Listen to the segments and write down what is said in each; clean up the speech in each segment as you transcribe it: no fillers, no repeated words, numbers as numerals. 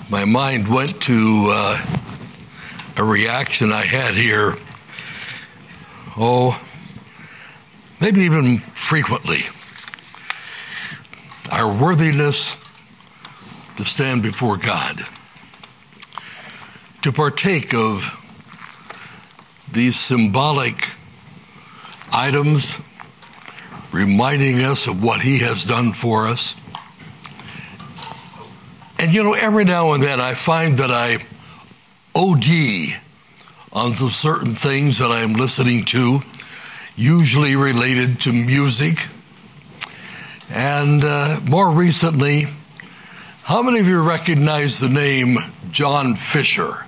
my mind went to a reaction I had here, maybe even frequently. Our worthiness to stand before God, to partake of these symbolic items, reminding us of what He has done for us. And every now and then I find that I OD on some certain things that I'm listening to, usually related to music. And more recently, how many of you recognize the name John Fisher?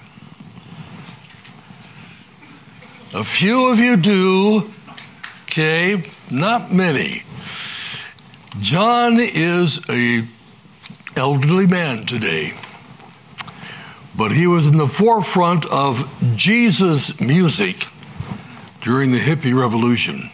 A few of you do. Okay, not many. John is an elderly man today, but he was in the forefront of Jesus music during the hippie revolution.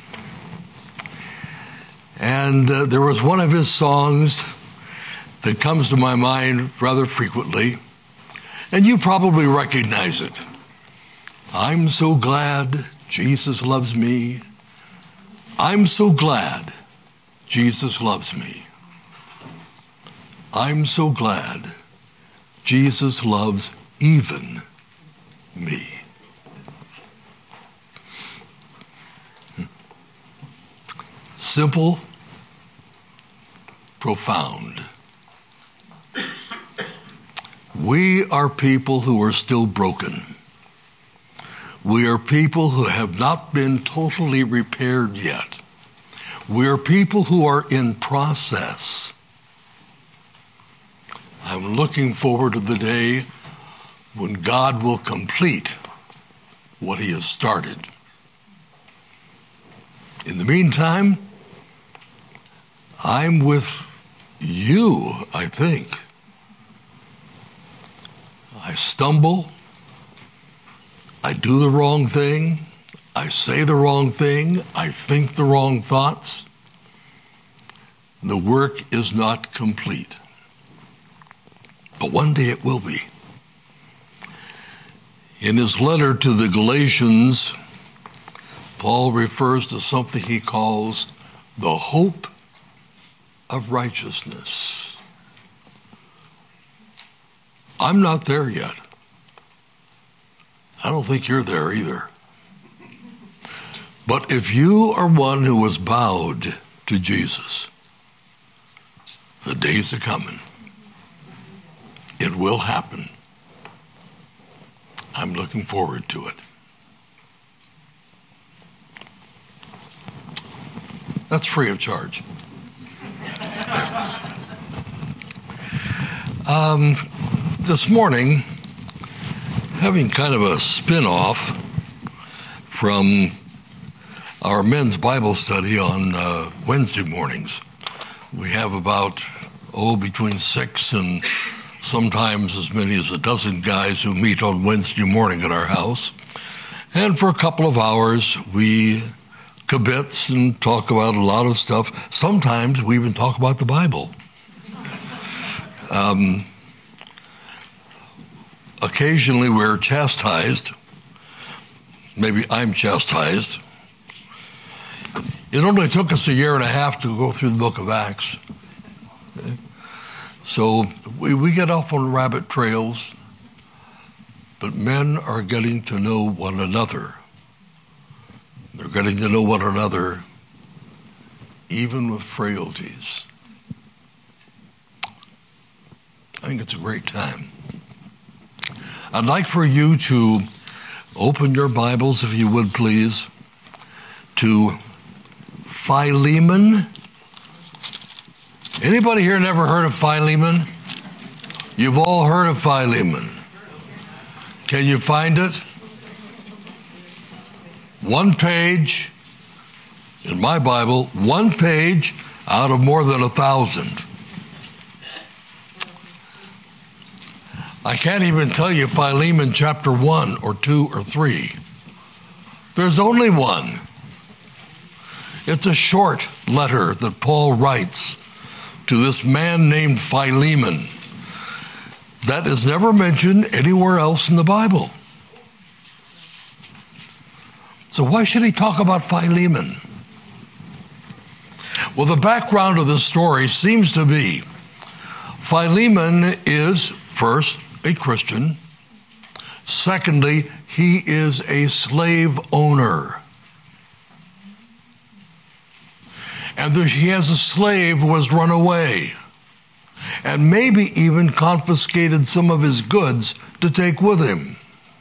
And there was one of his songs that comes to my mind rather frequently, and you probably recognize it. I'm so glad Jesus loves me. I'm so glad Jesus loves me. I'm so glad Jesus loves even me. Simple, profound. We are people who are still broken. We are people who have not been totally repaired yet. We are people who are in process. I'm looking forward to the day when God will complete what He has started. In the meantime, I'm with you, I think. I stumble. I do the wrong thing. I say the wrong thing. I think the wrong thoughts. The work is not complete. But one day it will be. In his letter to the Galatians, Paul refers to something he calls the hope of righteousness. I'm not there yet. I don't think you're there either. But if you are one who was bowed to Jesus, the days are coming. It will happen. I'm looking forward to it. That's free of charge. This morning, having kind of a spin-off from our men's Bible study on Wednesday mornings. We have about, between 6 and sometimes as many as a dozen guys who meet on Wednesday morning at our house. And for a couple of hours, we kibitz and talk about a lot of stuff. Sometimes we even talk about the Bible. Occasionally we're chastised. Maybe I'm chastised. It only took us a year and a half to go through the book of Acts. Okay? So we get off on rabbit trails, but men are getting to know one another. They're getting to know one another even with frailties. I think it's a great time. I'd like for you to open your Bibles, if you would please, to Philemon. Anybody here never heard of Philemon? You've all heard of Philemon. Can you find it? One page in my Bible, one page out of more than 1,000. I can't even tell you Philemon chapter 1 or 2 or 3. There's only one. It's a short letter that Paul writes to this man named Philemon. that is never mentioned anywhere else in the Bible. So why should he talk about Philemon? Well, the background of this story seems to be Philemon is, first, a Christian. Secondly, he is a slave owner. And he has a slave who has run away and maybe even confiscated some of his goods to take with him.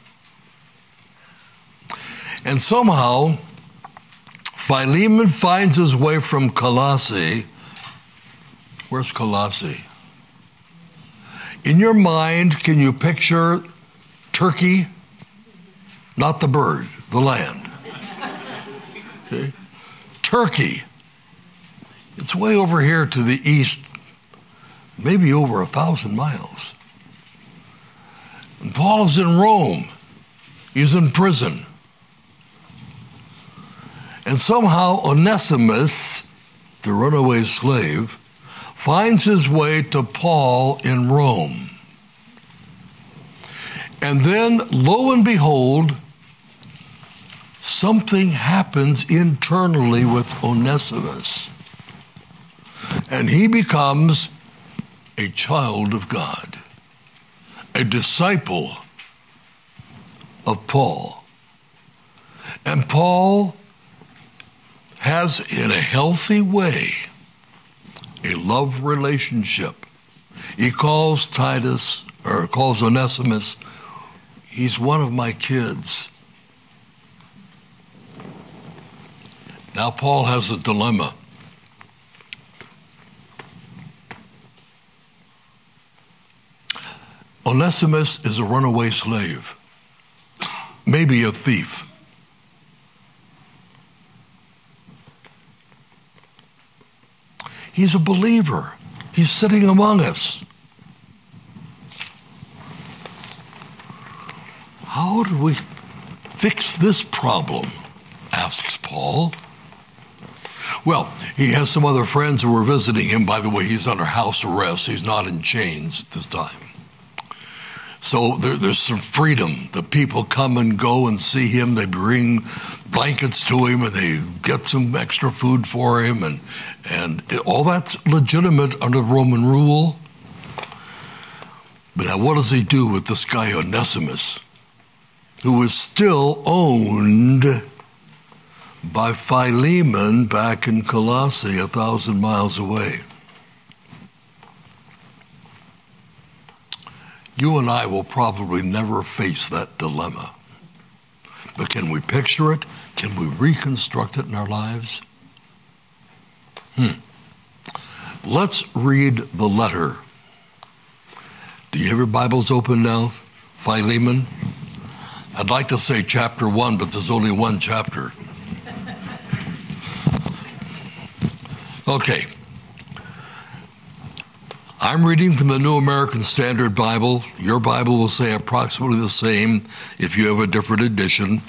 And somehow, Philemon finds his way from Colossae. Where's Colossae? In your mind, can you picture Turkey? Not the bird, the land. Okay? Turkey. It's way over here to the east, maybe over 1,000 miles. And Paul is in Rome. He's in prison. And somehow Onesimus, the runaway slave, finds his way to Paul in Rome. And then, lo and behold, something happens internally with Onesimus. And he becomes a child of God, a disciple of Paul. And Paul has, in a healthy way, a love relationship. He calls Onesimus, he's one of my kids. Now Paul has a dilemma. Onesimus is a runaway slave, maybe a thief. He's a believer. He's sitting among us. How do we fix this problem? Asks Paul. Well, he has some other friends who are visiting him. By the way, he's under house arrest. He's not in chains at this time. So there's some freedom. The people come and go and see him. They bring blankets to him and they get some extra food for him. And all that's legitimate under Roman rule. But now what does he do with this guy Onesimus, who is still owned by Philemon back in Colossae, 1,000 miles away? You and I will probably never face that dilemma. But can we picture it? Can we reconstruct it in our lives? Let's read the letter. Do you have your Bibles open now? Philemon? I'd like to say chapter 1, but there's only one chapter. Okay. I'm reading from the New American Standard Bible. Your Bible will say approximately the same if you have a different edition.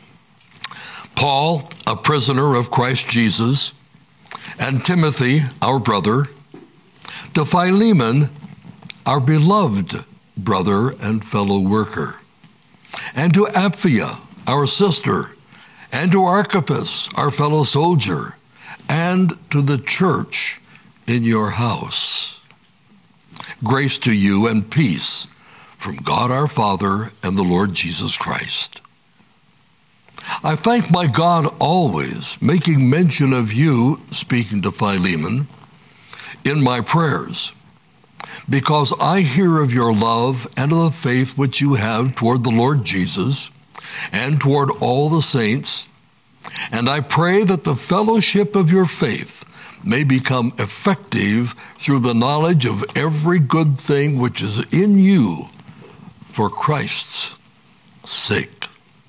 Paul, a prisoner of Christ Jesus, and Timothy, our brother, to Philemon, our beloved brother and fellow worker, and to Apphia, our sister, and to Archippus, our fellow soldier, and to the church in your house. Grace to you and peace from God our Father and the Lord Jesus Christ. I thank my God always, making mention of you, speaking to Philemon, in my prayers, because I hear of your love and of the faith which you have toward the Lord Jesus and toward all the saints, and I pray that the fellowship of your faith may become effective through the knowledge of every good thing which is in you for Christ's sake.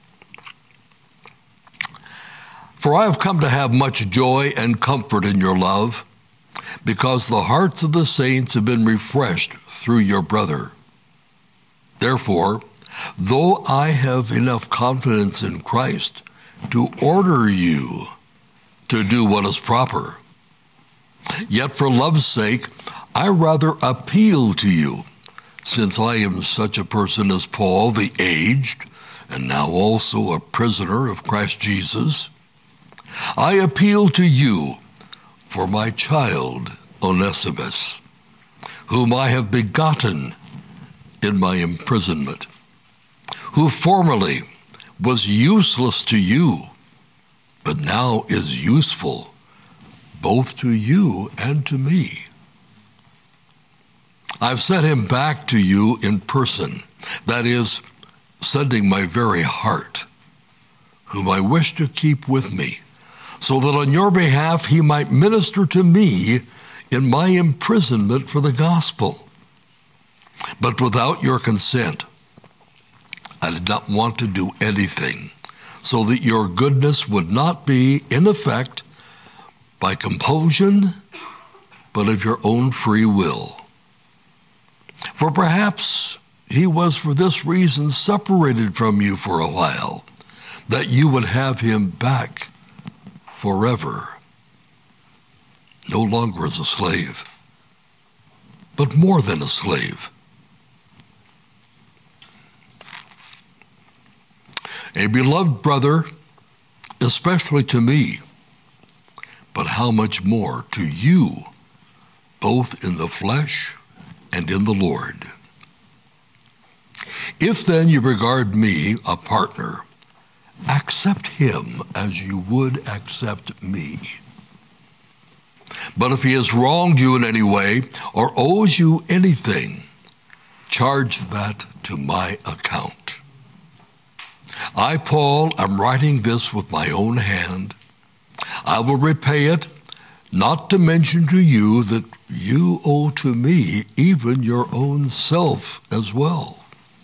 For I have come to have much joy and comfort in your love, because the hearts of the saints have been refreshed through your brother. Therefore, though I have enough confidence in Christ to order you to do what is proper, yet for love's sake, I rather appeal to you since I am such a person as Paul, the aged, and now also a prisoner of Christ Jesus, I appeal to you for my child Onesimus, whom I have begotten in my imprisonment, who formerly was useless to you, but now is useful both to you and to me. I've sent him back to you in person, that is, sending my very heart, whom I wish to keep with me, so that on your behalf he might minister to me in my imprisonment for the gospel. But without your consent, I did not want to do anything, so that your goodness would not be in effect by compulsion, but of your own free will. For perhaps he was for this reason separated from you for a while, that you would have him back forever, no longer as a slave, but more than a slave, a beloved brother, especially to me, but how much more to you, both in the flesh and in the Lord. If then you regard me a partner, accept him as you would accept me. But if he has wronged you in any way or owes you anything, charge that to my account. I, Paul, am writing this with my own hand. I will repay it, not to mention to you that you owe to me even your own self as well.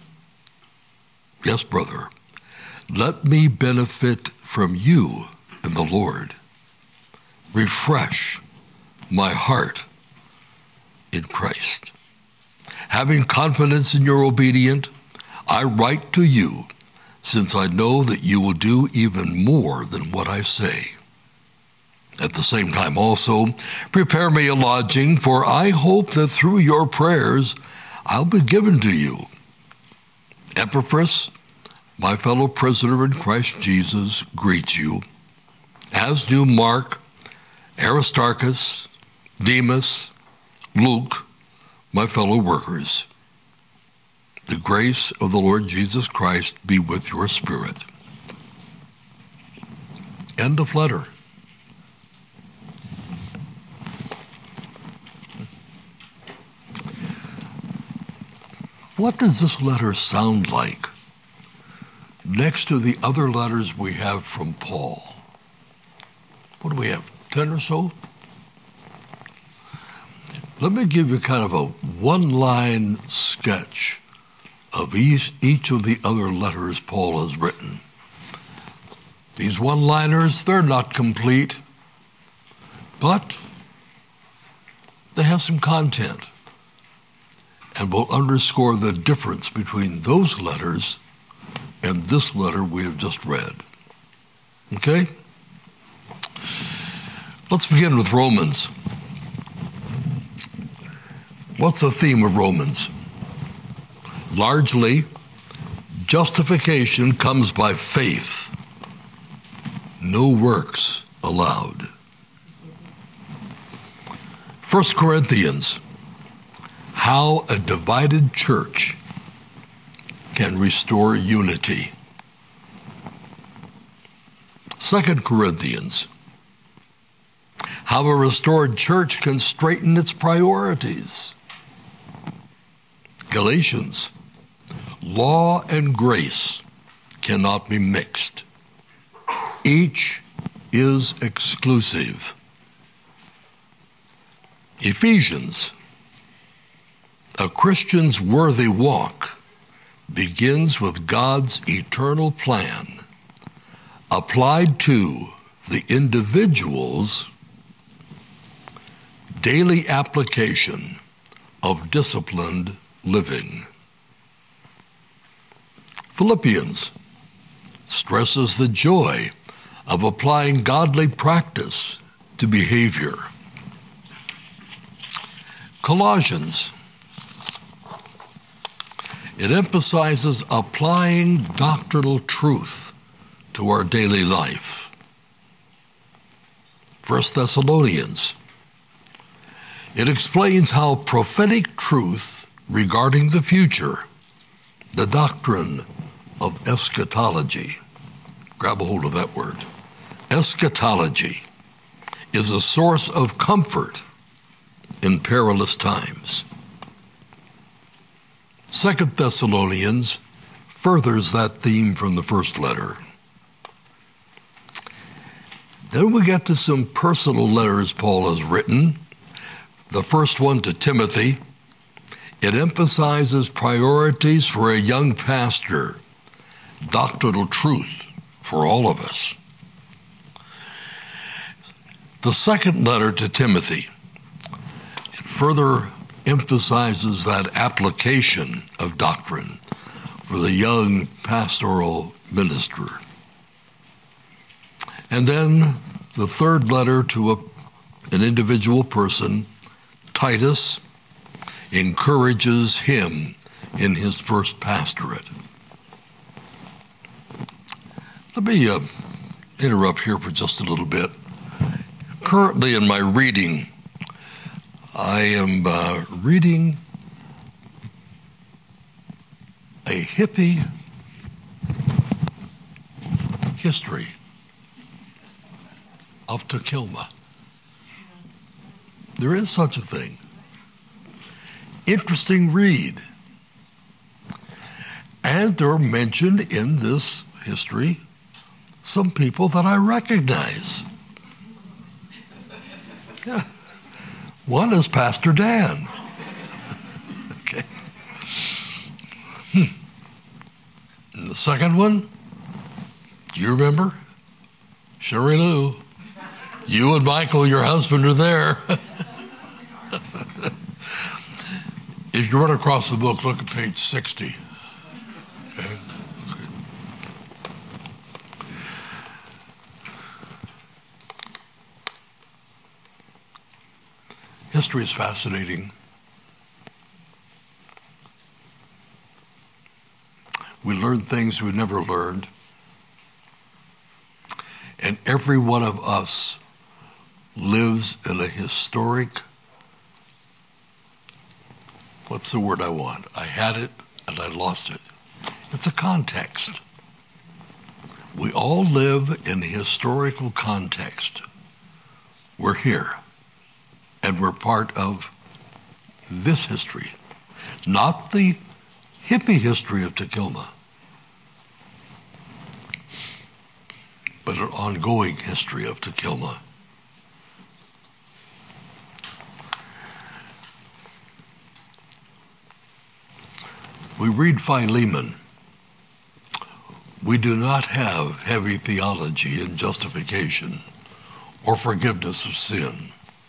Yes, brother, let me benefit from you in the Lord. Refresh my heart in Christ. Having confidence in your obedience, I write to you, since I know that you will do even more than what I say. At the same time also, prepare me a lodging, for I hope that through your prayers I'll be given to you. Epaphras, my fellow prisoner in Christ Jesus, greets you, as do Mark, Aristarchus, Demas, Luke, my fellow workers. The grace of the Lord Jesus Christ be with your spirit. End of letter. What does this letter sound like next to the other letters we have from Paul? What do we have, 10 or so? Let me give you kind of a one-line sketch of each of the other letters Paul has written. These one-liners, they're not complete, but they have some content and will underscore the difference between those letters and this letter we have just read. Okay? Let's begin with Romans. What's the theme of Romans? Largely, justification comes by faith. No works allowed. 1 Corinthians, how a divided church can restore unity. 2 Corinthians, how a restored church can straighten its priorities. Galatians, law and grace cannot be mixed. Each is exclusive. Ephesians, a Christian's worthy walk begins with God's eternal plan applied to the individual's daily application of disciplined living. Philippians stresses the joy of applying godly practice to behavior. It emphasizes applying doctrinal truth to our daily life. 1 Thessalonians. It explains how prophetic truth regarding the future, the doctrine of eschatology, grab a hold of that word, eschatology, is a source of comfort in perilous times. 2 Thessalonians furthers that theme from the first letter. Then we get to some personal letters Paul has written. The first one to Timothy. It emphasizes priorities for a young pastor, doctrinal truth for all of us. The second letter to Timothy, it further emphasizes that application of doctrine for the young pastoral minister. And then the third letter to an individual person, Titus, encourages him in his first pastorate. Let me interrupt here for just a little bit. Currently in my reading, I am reading a hippie history of Takilma. There is such a thing. Interesting read. And there are mentioned in this history some people that I recognize. Yeah. One is Pastor Dan. Okay. And the second one, do you remember? Sherry Lou. You and Michael, your husband, are there. If you run across the book, look at page 60. Okay. History is fascinating. We learn things we never learned. And every one of us lives in a historic, what's the word I want? I had it and I lost it. It's a context. We all live in a historical context. We're here. And we're part of this history, not the hippie history of Takilma, but an ongoing history of Takilma. We read Philemon. We do not have heavy theology in justification or forgiveness of sin.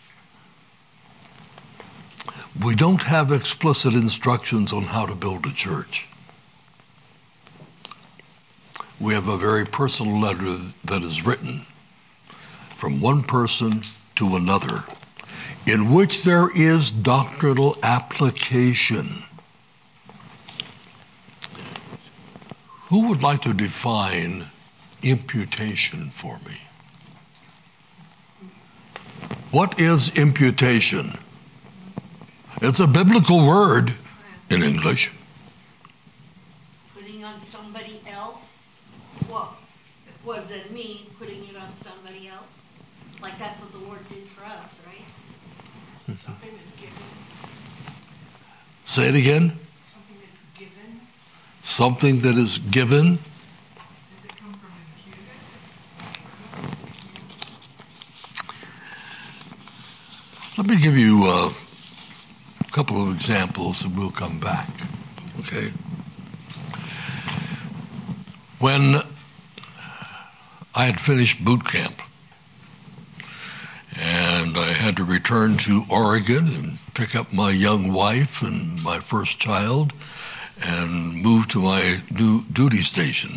We don't have explicit instructions on how to build a church. We have a very personal letter that is written from one person to another, in which there is doctrinal application. Who would like to define imputation for me? What is imputation? It's a biblical word in English. Putting on somebody else? What does it mean, putting it on somebody else? Like that's what the Lord did for us, right? Something that's given. Say it again. Something that's given. Something that is given. Does it come from imputed? Let me give you a couple of examples and we'll come back. Okay. When I had finished boot camp and I had to return to Oregon and pick up my young wife and my first child and move to my new duty station,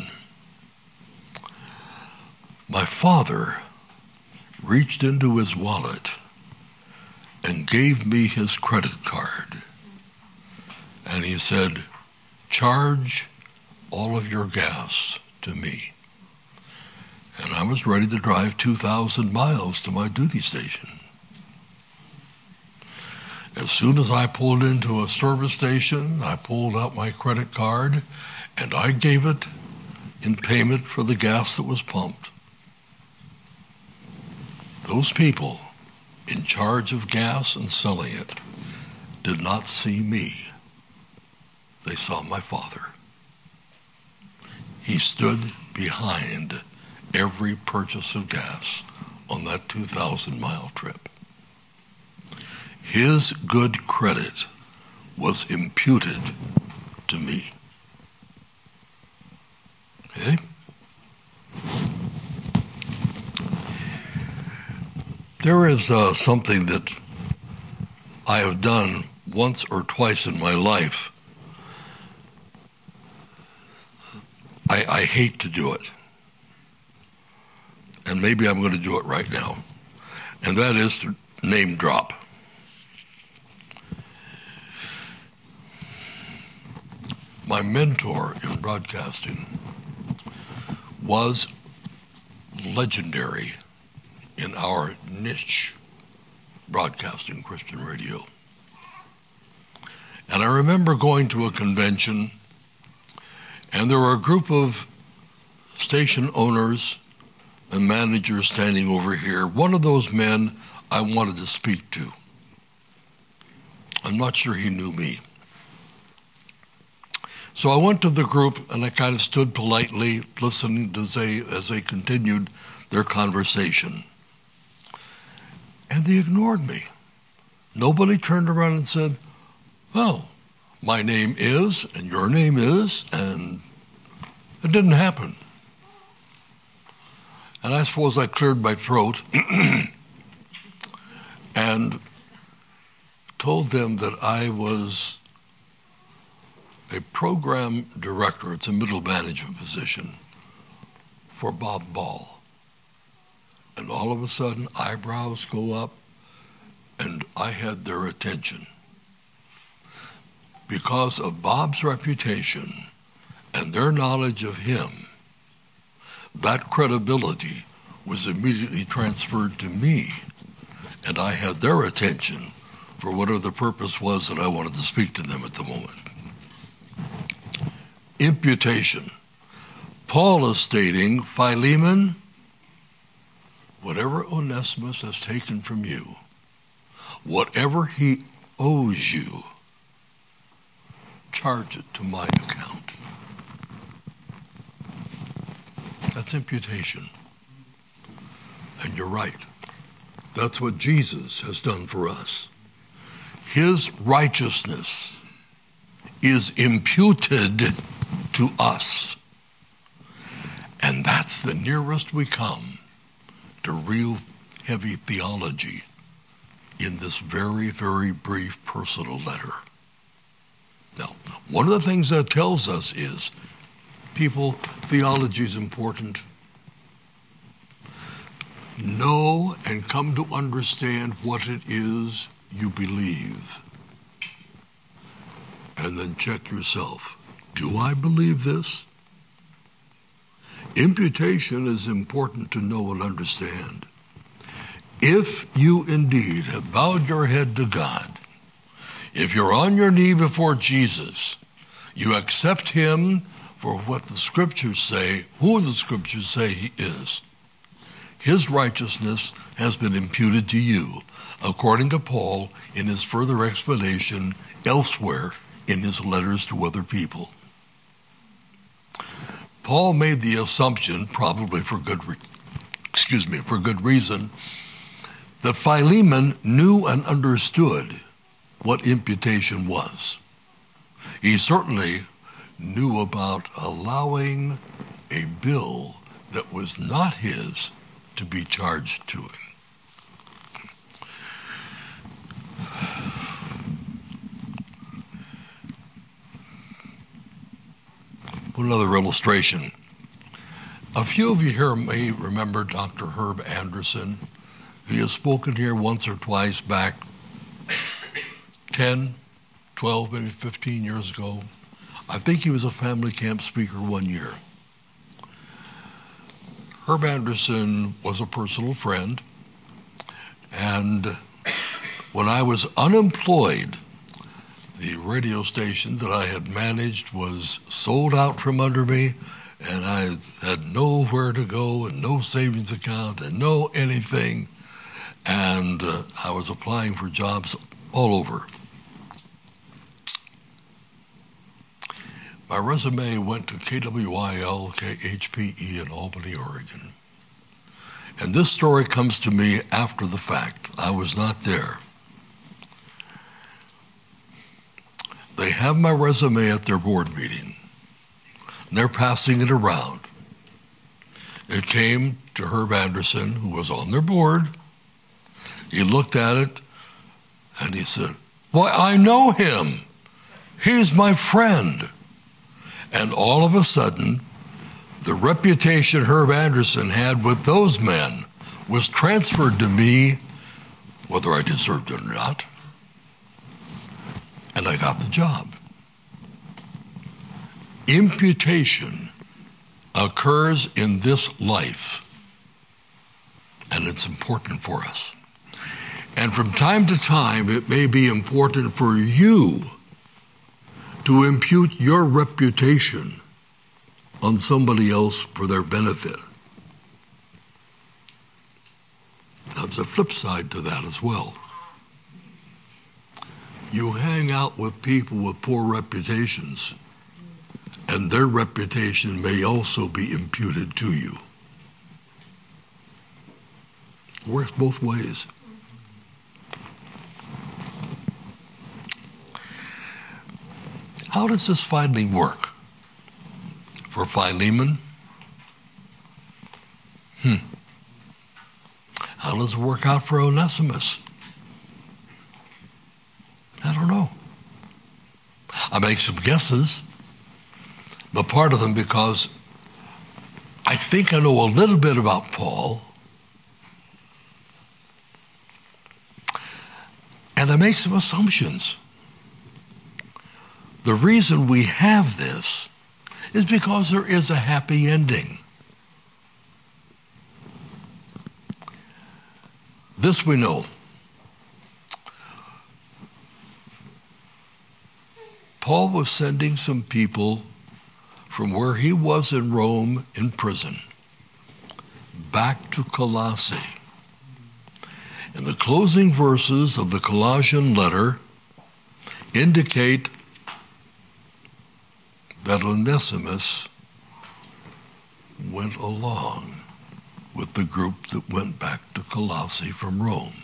my father reached into his wallet and gave me his credit card. And he said, charge all of your gas to me. And I was ready to drive 2,000 miles to my duty station. As soon as I pulled into a service station, I pulled out my credit card and I gave it in payment for the gas that was pumped. Those people in charge of gas and selling it did not see me. They saw my Father. He stood behind every purchase of gas on that 2,000-mile trip. His good credit was imputed to me. Okay? There is something that I have done once or twice in my life. I hate to do it. And maybe I'm going to do it right now. And that is to name drop. My mentor in broadcasting was legendary in our niche, broadcasting Christian radio. And I remember going to a convention, and there were a group of station owners and managers standing over here. One of those men I wanted to speak to. I'm not sure he knew me. So I went to the group and I kind of stood politely listening to as they continued their conversation. And they ignored me. Nobody turned around and said, "Oh, my name is, and your name is," and it didn't happen. And I suppose I cleared my throat and told them that I was a program director, it's a middle management position, for Bob Ball. And all of a sudden, eyebrows go up, and I had their attention. Because of Bob's reputation and their knowledge of him, that credibility was immediately transferred to me, and I had their attention for whatever the purpose was that I wanted to speak to them at the moment. Imputation. Paul is stating, Philemon, whatever Onesimus has taken from you, whatever he owes you, charge it to my account. That's imputation. And you're right. That's what Jesus has done for us. His righteousness is imputed to us. And that's the nearest we come to real heavy theology in this very, very brief personal letter. Now, one of the things that tells us is, people, theology is important. Know and come to understand what it is you believe. And then check yourself. Do I believe this? Imputation is important to know and understand. If you indeed have bowed your head to God, if you're on your knee before Jesus, you accept him for what the scriptures say, who the scriptures say he is. His righteousness has been imputed to you, according to Paul in his further explanation elsewhere in his letters to other people. Paul made the assumption, probably for good reason, that Philemon knew and understood what imputation was. He certainly knew about allowing a bill that was not his to be charged to him. Another illustration. A few of you here may remember Dr. Herb Anderson. He has spoken here once or twice back 10, 12, maybe 15 years ago. I think he was a family camp speaker one year. Herb Anderson was a personal friend, and when I was unemployed, the radio station that I had managed was sold out from under me, and I had nowhere to go and no savings account and no anything, and I was applying for jobs all over. My resume went to KWIL, KHPE in Albany, Oregon. And this story comes to me after the fact. I was not there. They have my resume at their board meeting. And they're passing it around. It came to Herb Anderson, who was on their board. He looked at it, and he said, "Why, I know him. He's my friend." And all of a sudden, the reputation Herb Anderson had with those men was transferred to me, whether I deserved it or not. And I got the job. Imputation occurs in this life, and it's important for us. And from time to time, it may be important for you to impute your reputation on somebody else for their benefit. There's a flip side to that as well. You hang out with people with poor reputations, and their reputation may also be imputed to you. It works both ways. How does this finally work? For Philemon? How does it work out for Onesimus? I don't know. I make some guesses, but part of them because I think I know a little bit about Paul, and I make some assumptions. The reason we have this is because there is a happy ending. This we know. Paul was sending some people from where he was in Rome in prison back to Colossae. And the closing verses of the Colossian letter indicate that Onesimus went along with the group that went back to Colossae from Rome.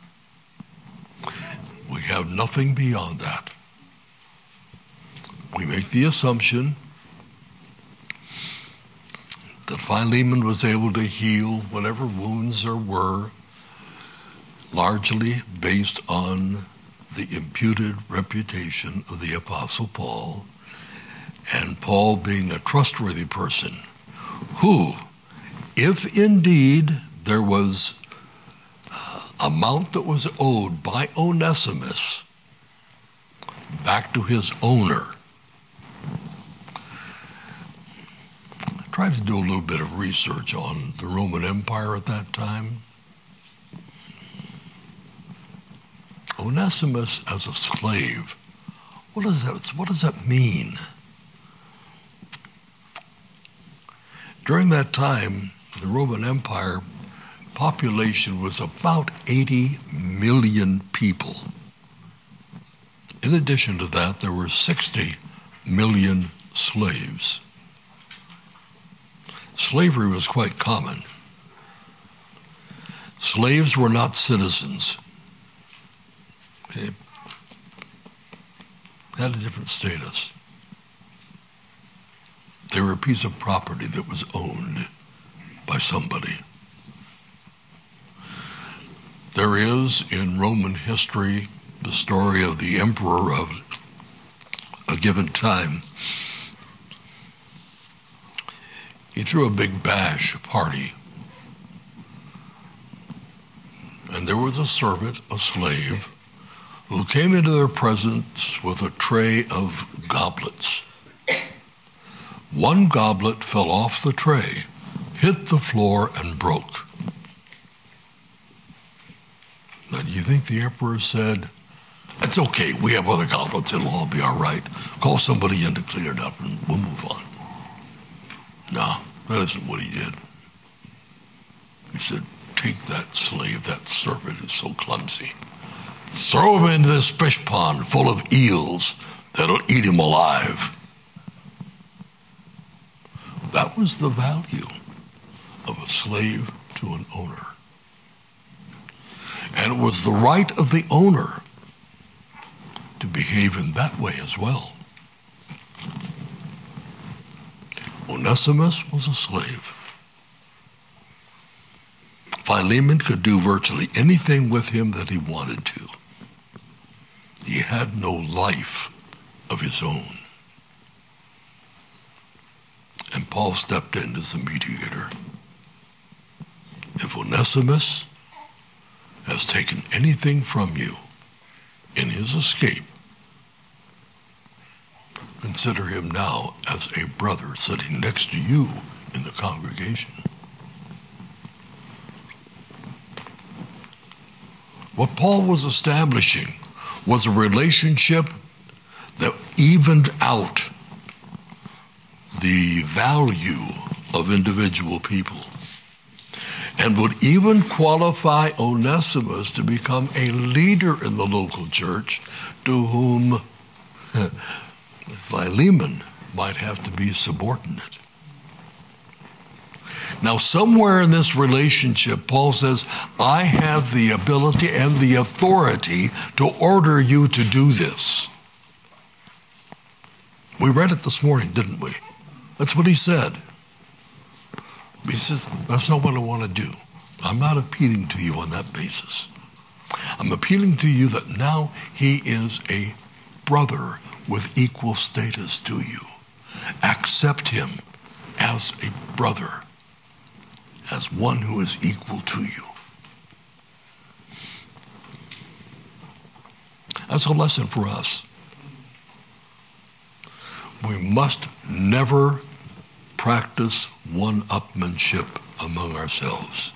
We have nothing beyond that. We make the assumption that Philemon was able to heal whatever wounds there were, largely based on the imputed reputation of the Apostle Paul, and Paul being a trustworthy person who, if indeed there was amount that was owed by Onesimus back to his owner. I tried to do a little bit of research on the Roman Empire at that time. Onesimus as a slave, what does that mean? During that time, the Roman Empire population was about 80 million people. In addition to that, there were 60 million slaves. Slavery was quite common. Slaves were not citizens. They had a different status. They were a piece of property that was owned by somebody. There is in Roman history the story of the emperor of a given time. He threw a big bash party. And there was a servant, a slave, who came into their presence with a tray of goblets. one goblet fell off the tray, hit the floor, and broke. Now, do you think the emperor said, "It's okay, we have other goblets, it'll all be all right. Call somebody in to clean it up and we'll move on"? No, that isn't what he did. He said, "Take that slave, that servant is so clumsy. Throw him into this fish pond full of eels that'll eat him alive." That was the value of a slave to an owner. And it was the right of the owner to behave in that way as well. Onesimus was a slave. Philemon could do virtually anything with him that he wanted to. He had no life of his own. And Paul stepped in as the mediator. If Onesimus has taken anything from you in his escape, consider him now as a brother sitting next to you in the congregation. What Paul was establishing was a relationship that evened out the value of individual people and would even qualify Onesimus to become a leader in the local church to whom Philemon might have to be subordinate. Now, somewhere in this relationship, Paul says, I have the ability and the authority to order you to do this. We read it this morning, didn't we? That's what he said. He says, that's not what I want to do. I'm not appealing to you on that basis. I'm appealing to you that now he is a brother with equal status to you. Accept him as a brother, as one who is equal to you. That's a lesson for us. We must never practice one-upmanship among ourselves.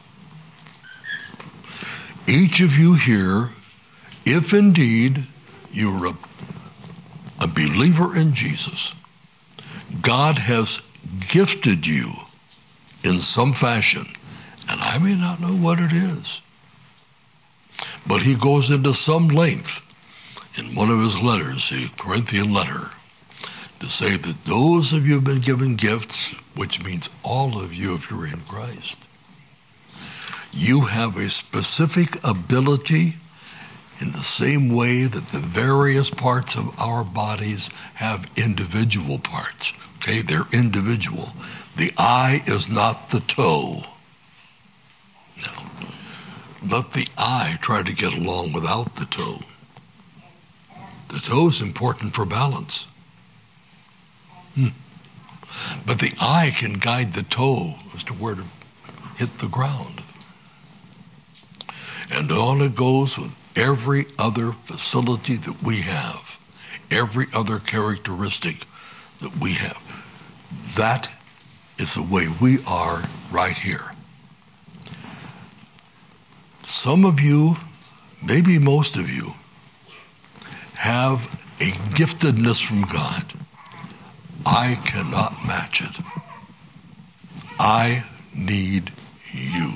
Each of you here, if indeed you're a believer in Jesus, God has gifted you in some fashion, and I may not know what it is, but he goes into some length in one of his letters, the Corinthian letter, to say that those of you have been given gifts, which means all of you if you're in Christ, you have a specific ability in the same way that the various parts of our bodies have individual parts. Okay, they're individual. The eye is not the toe. Now, let the eye try to get along without the toe. The toe is important for balance. But the eye can guide the toe as to where to hit the ground. And on it goes with every other facility that we have, every other characteristic that we have. That is the way we are right here. Some of you, maybe most of you, have a giftedness from God. I cannot match it. I need you.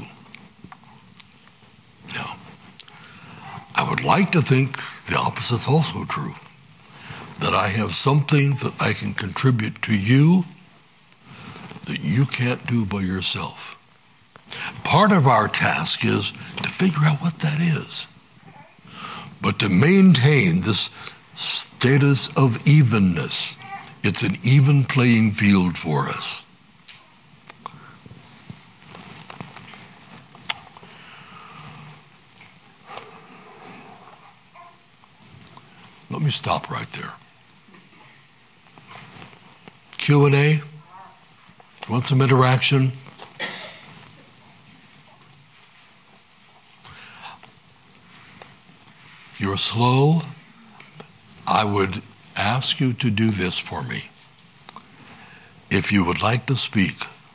Now, I would like to think the opposite's also true, that I have something that I can contribute to you that you can't do by yourself. Part of our task is to figure out what that is, but to maintain this status of evenness. It's an even playing field for us. Let me stop right there. Q&A? Want some interaction? If you're slow, I would ask you to do this for me. If you would like to speak,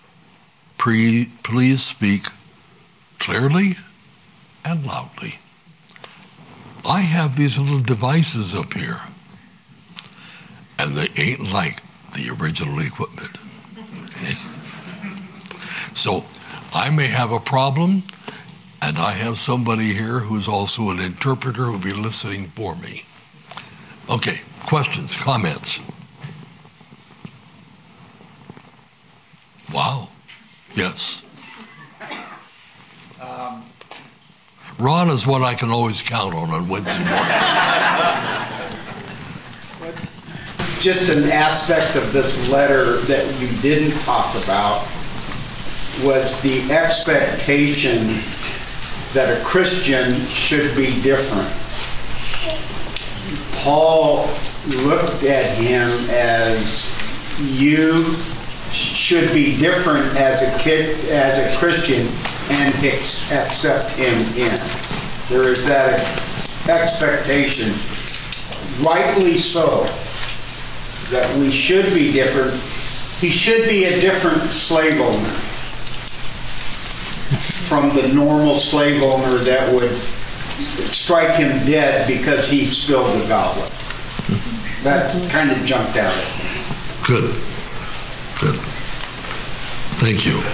please speak clearly and loudly. I have these little devices up here, and they ain't like the original equipment. Okay? So I may have a problem, and I have somebody here who's also an interpreter who'll be listening for me. Okay, questions, comments? Wow. Yes. Ron is what I can always count on Wednesday morning. Just an aspect of this letter that you didn't talk about was the expectation that a Christian should be different. Paul looked at him as you should be different as a Christian and accept him in. There is that expectation, rightly so, that we should be different. He should be a different slave owner from the normal slave owner that would strike him dead because he spilled the goblet. That kind of jumped out at me. Good. Good. Thank you.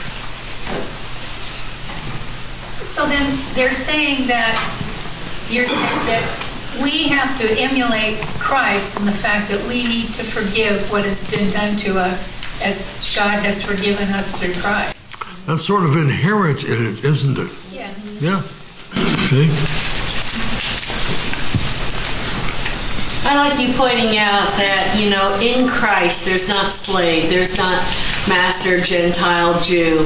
So then they're saying that we have to emulate Christ in the fact that we need to forgive what has been done to us as God has forgiven us through Christ. That's sort of inherent in it, isn't it? Yes. Yeah. Okay. I like you pointing out that, in Christ, there's not slave, there's not master, Gentile, Jew.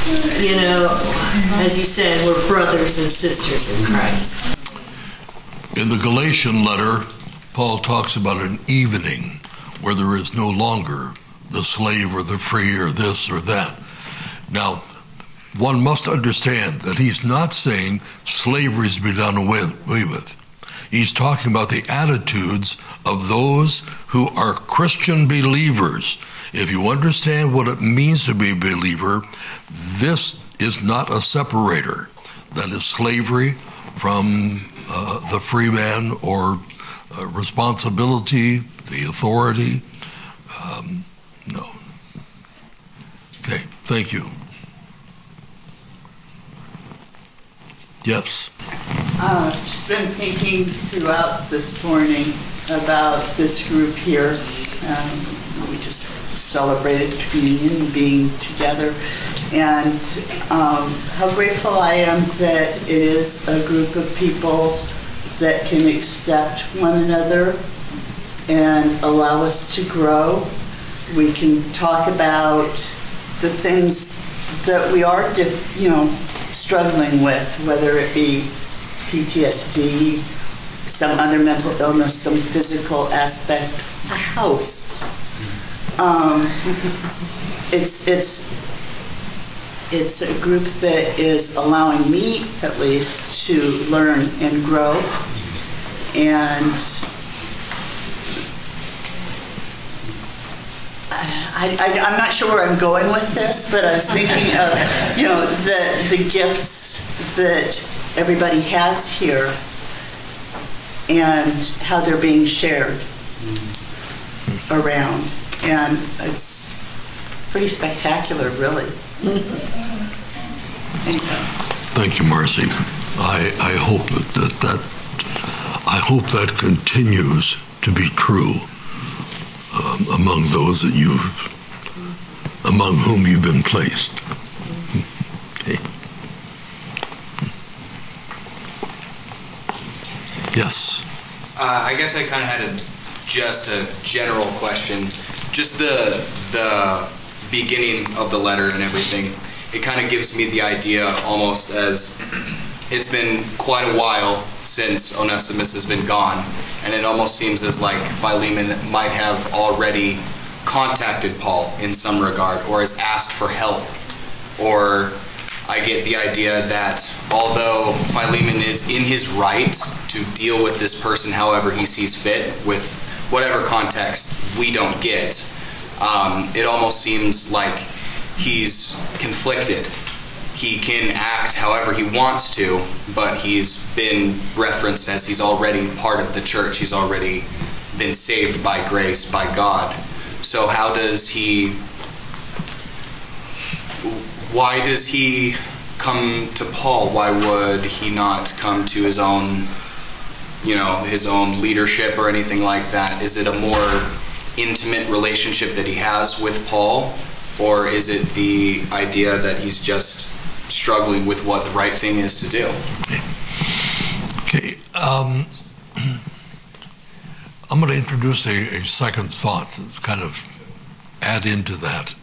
As you said, we're brothers and sisters in Christ. In the Galatian letter, Paul talks about an evening where there is no longer the slave or the free or this or that. Now, one must understand that he's not saying slavery is to be done away with. He's talking about the attitudes of those who are Christian believers. If you understand what it means to be a believer, this is not a separator. That is slavery from the free man or responsibility, the authority. No. Okay, thank you. Yes. Just been thinking throughout this morning about this group here. We just celebrated communion, being together, and how grateful I am that it is a group of people that can accept one another and allow us to grow. We can talk about the things that we are, struggling with, whether it be PTSD, some other mental illness, some physical aspect, a house. It's a group that is allowing me, at least, to learn and grow. And I'm not sure where I'm going with this, but I was thinking of, the gifts that everybody has here and how they're being shared around. And it's pretty spectacular, really. Anyway. Thank you, Marcy. I hope I hope that continues to be true among those among whom you've been placed. Okay. Yes. I guess I kind of had just a general question. Just the beginning of the letter and everything. It kind of gives me the idea almost as it's been quite a while since Onesimus has been gone, and it almost seems as like Philemon might have already contacted Paul in some regard, or has asked for help. Or I get the idea that although Philemon is in his right to deal with this person however he sees fit, with whatever context we don't get, it almost seems like he's conflicted. He can act however he wants to, but he's been referenced as he's already part of the church. He's already been saved by grace, by God. So why does he come to Paul? Why would he not come to his own, his own leadership or anything like that? Is it a more intimate relationship that he has with Paul? Or is it the idea that he's just struggling with what the right thing is to do? Okay. I'm going to introduce a second thought to kind of add into that.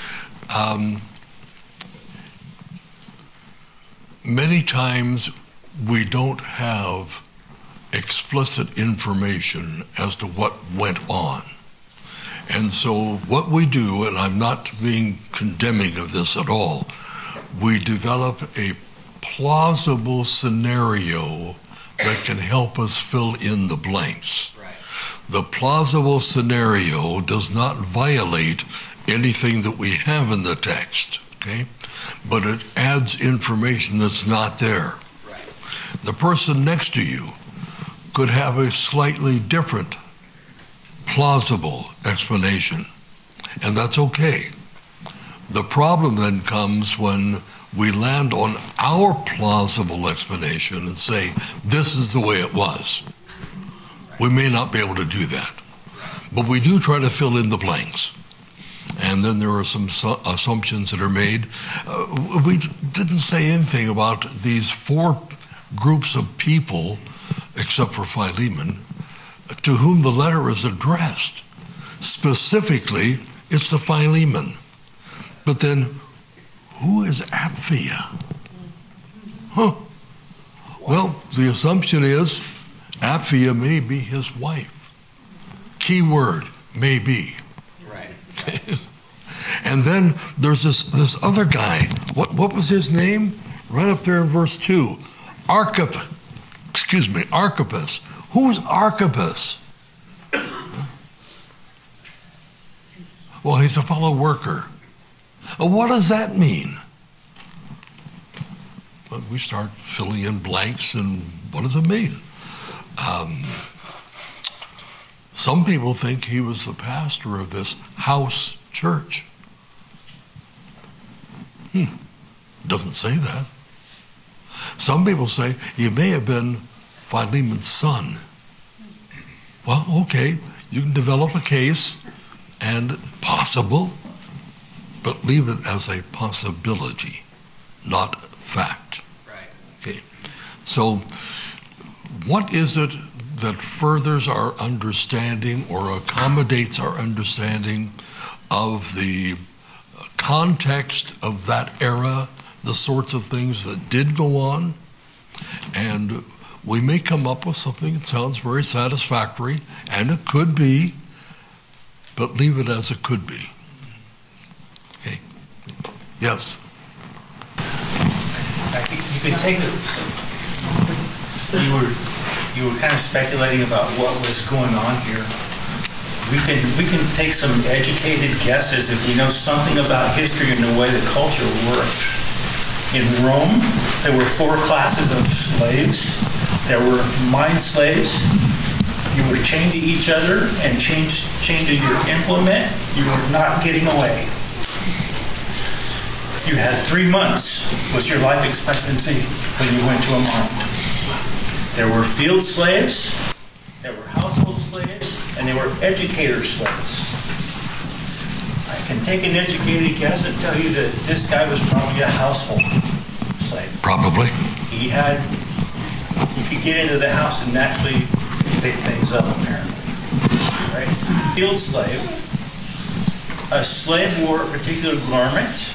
Many times we don't have explicit information as to what went on. And so what we do, and I'm not being condemning of this at all, we develop a plausible scenario that can help us fill in the blanks. Right. The plausible scenario does not violate anything that we have in the text, okay? But it adds information that's not there. Right. The person next to you could have a slightly different plausible explanation, and that's okay. The problem then comes when we land on our plausible explanation and say, this is the way it was. We may not be able to do that, but we do try to fill in the blanks. And then there are some assumptions that are made. We didn't say anything about these four groups of people, except for Philemon, to whom the letter is addressed. Specifically, it's to Philemon. But then, who is Apphia? Well, the assumption is Apphia may be his wife. Key word, may be. Right. And then there's this other guy. What was his name? Right up there in verse 2. Archippus. Who's Archippus? Well, he's a fellow worker. What does that mean? Well, we start filling in blanks, and what does it mean? Some people think he was the pastor of this house church. Doesn't say that. Some people say he may have been Philemon's son. Well, okay, you can develop a case, and possible, but leave it as a possibility, not fact. Right. Okay. So, what is it that furthers our understanding or accommodates our understanding of the context of that era, the sorts of things that did go on? And we may come up with something that sounds very satisfactory, and it could be, but leave it as it could be. Okay. Yes? You could take it. You were kind of speculating about what was going on here. We can take some educated guesses if we know something about history and the way the culture worked. In Rome, there were 4 classes of slaves. There were mind slaves. You were chained to each other and chained to your implement. You were not getting away. You had 3 months was your life expectancy when you went to a mine. There were field slaves, there were household slaves, and there were educator slaves. I can take an educated guess and tell you that this guy was probably a household slave. Probably. You could get into the house and naturally pick things up, apparently. Right? Field slave. A slave wore a particular garment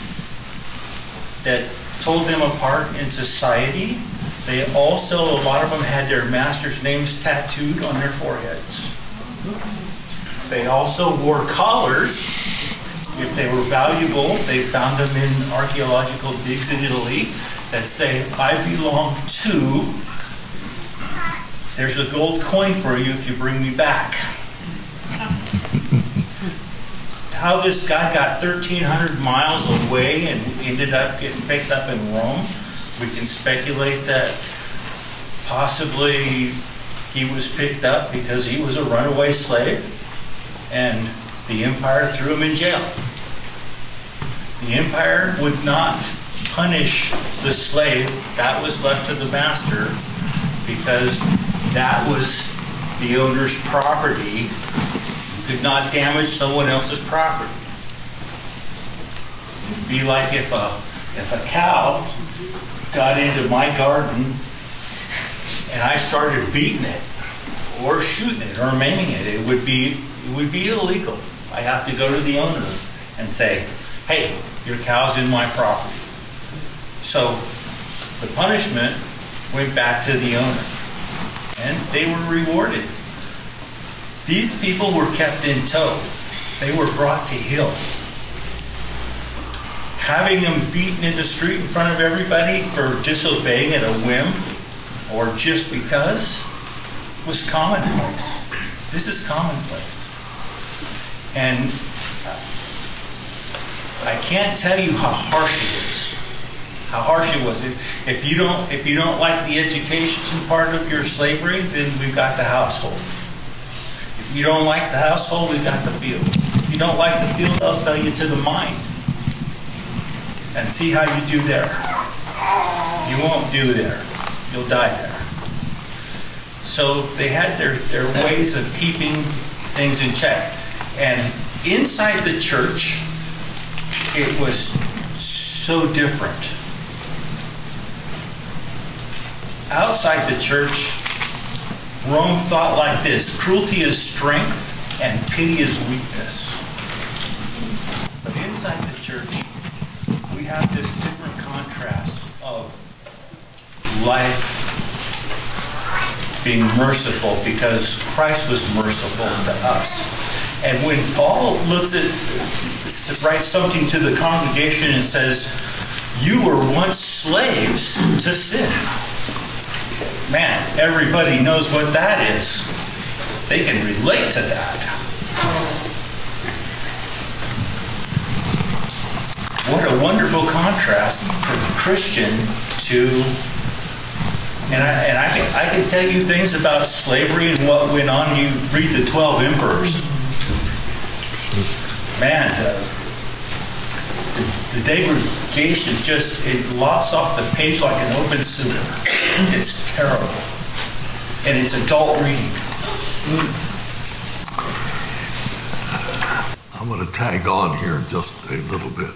that told them apart in society. They also, a lot of them had their master's names tattooed on their foreheads. They also wore collars. If they were valuable, they found them in archaeological digs in Italy that say, I belong to, there's a gold coin for you if you bring me back. how this guy got 1,300 miles away and ended up getting picked up in Rome. We can speculate that possibly he was picked up because he was a runaway slave and the empire threw him in jail. The empire would not punish the slave. That was left to the master because that was the owner's property. You could not damage someone else's property. It'd be like if a cow got into my garden and I started beating it or shooting it or maiming it, it would be illegal. I have to go to the owner and say, hey, your cow's in my property. So the punishment went back to the owner and they were rewarded. These people were kept in tow. They were brought to heel. Having them beaten in the street in front of everybody for disobeying at a whim or just because was commonplace. This is commonplace. And I can't tell you how harsh it is. How harsh it was. If you don't like the education part of your slavery, then we've got the household. If you don't like the household, we've got the field. If you don't like the field, I'll sell you to the mine. And see how you do there. You won't do there. You'll die there. So they had their ways of keeping things in check. And inside the church, it was so different. Outside the church, Rome thought like this: cruelty is strength and pity is weakness. But inside the church, we have this different contrast of life being merciful because Christ was merciful to us. And when Paul writes something to the congregation and says, you were once slaves to sin. Man, everybody knows what that is. They can relate to that. What a wonderful contrast for the Christian to, and I can tell you things about slavery and what went on. You read the 12 Emperors. Man, the degradation it lofts off the page like an open sewer. It's terrible. And it's adult reading. I'm going to tag on here just a little bit.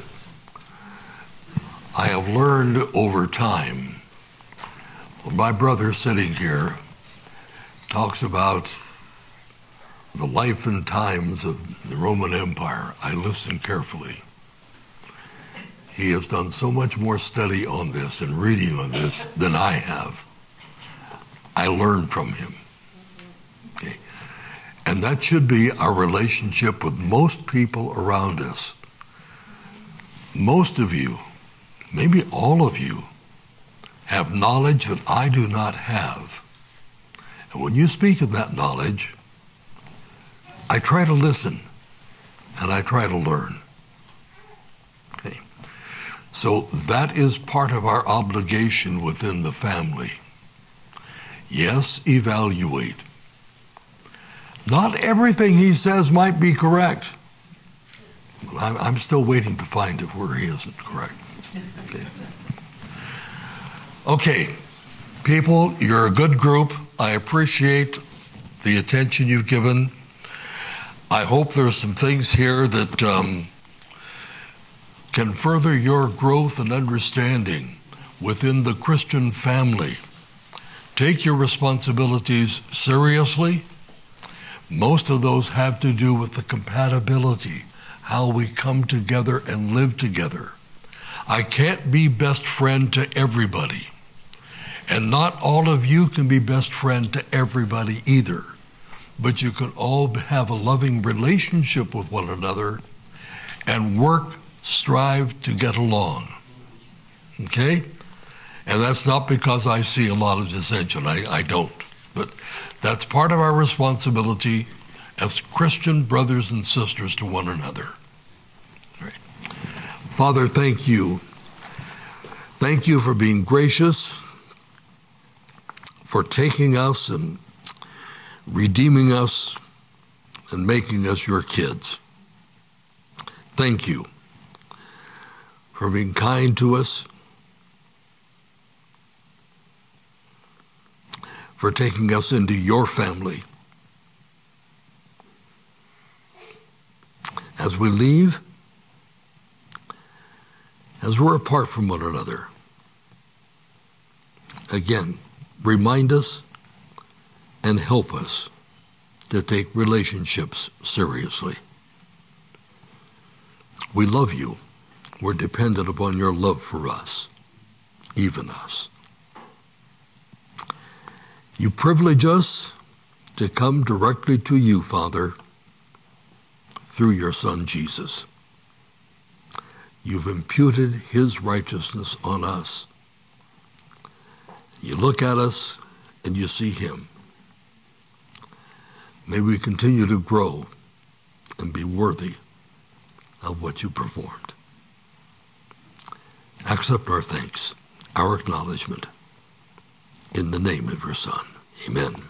I have learned over time, when my brother sitting here talks about the life and times of the Roman Empire, I listen carefully. He has done so much more study on this and reading on this than I have. I learn from him. Okay. And that should be our relationship with most people around us. Most of you, maybe all of you, have knowledge that I do not have. And when you speak of that knowledge, I try to listen and I try to learn. Okay. So that is part of our obligation within the family. Yes, evaluate. Not everything he says might be correct. I'm still waiting to find it where he isn't correct. Okay, people, you're a good group. I appreciate the attention you've given. I hope there's some things here that can further your growth and understanding within the Christian family. Take your responsibilities seriously. Most of those have to do with the compatibility, how we come together and live together. I can't be best friend to everybody. And not all of you can be best friend to everybody either. But you can all have a loving relationship with one another and strive to get along. Okay? And that's not because I see a lot of dissension. I don't. But that's part of our responsibility as Christian brothers and sisters to one another. All right. Father, thank you. Thank you for being gracious, for taking us and redeeming us and making us your kids. Thank you for being kind to us, for taking us into your family. As we leave, as we're apart from one another, again, remind us and help us to take relationships seriously. We love you. We're dependent upon your love for us, even us. You privilege us to come directly to you, Father, through your Son, Jesus. You've imputed his righteousness on us. You look at us and you see him. May we continue to grow and be worthy of what you performed. Accept our thanks, our acknowledgement, in the name of your Son. Amen.